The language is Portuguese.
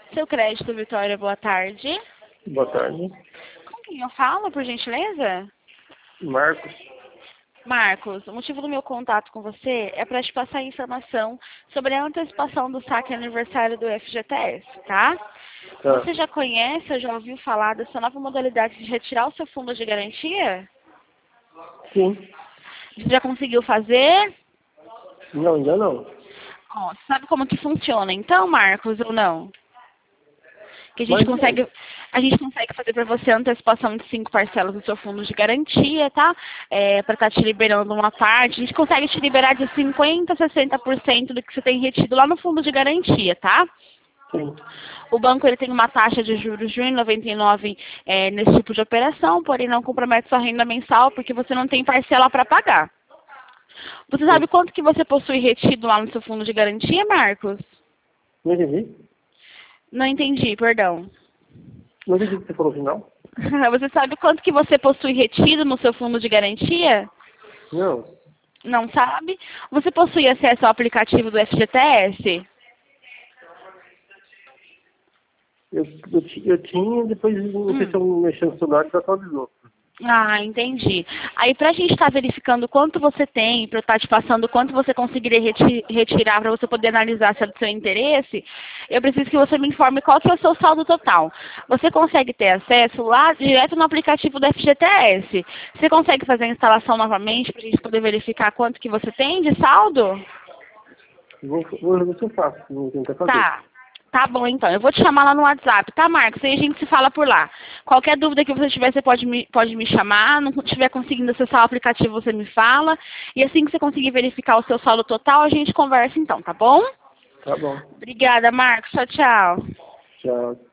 Seu crédito, Vitória, boa tarde. Boa tarde. Com quem eu falo, por gentileza? Marcos. Marcos, o motivo do meu contato com você é para te passar informação sobre a antecipação do saque aniversário do FGTS, tá? Tá. Você já conhece ou já ouviu falar dessa nova modalidade de retirar o seu fundo de garantia? Sim. Você já conseguiu fazer? Não, ainda não. Ó, sabe como que funciona então, Marcos, ou não? Que Mas a gente consegue fazer para você a antecipação de 5 parcelas do seu fundo de garantia, tá? Para estar te liberando uma parte. A gente consegue te liberar de 50% a 60% do que você tem retido lá no fundo de garantia, tá? sim. O banco ele tem uma taxa de juros de 1,99 nesse tipo de operação, porém não compromete sua renda mensal porque você não tem parcela para pagar. Você sabe Sim. quanto que você possui retido lá no seu fundo de garantia, Marcos? Não entendi. Não entendi, perdão. Não entendi o que você falou no final. Você sabe quanto que você possui retido no seu fundo de garantia? Não. Não sabe? Você possui acesso ao aplicativo do FGTS? Eu tinha, depois não sei se eu mexi no celular que atualizou. Ah, entendi. Aí, para a gente estar verificando quanto você tem, para eu estar te passando quanto você conseguiria retirar para você poder analisar se é do seu interesse, eu preciso que você me informe qual que é o seu saldo total. Você consegue ter acesso lá direto no aplicativo do FGTS? Você consegue fazer a instalação novamente para a gente poder verificar quanto que você tem de saldo? Vou ver se eu faço. Vou tentar fazer. Tá. Tá bom, então. Eu vou te chamar lá no WhatsApp, tá, Marcos? Aí a gente se fala por lá. Qualquer dúvida que você tiver, você pode me chamar. Não estiver conseguindo acessar o aplicativo, você me fala. E assim que você conseguir verificar o seu saldo total, a gente conversa então, tá bom? Tá bom. Obrigada, Marcos. Tchau, tchau. Tchau.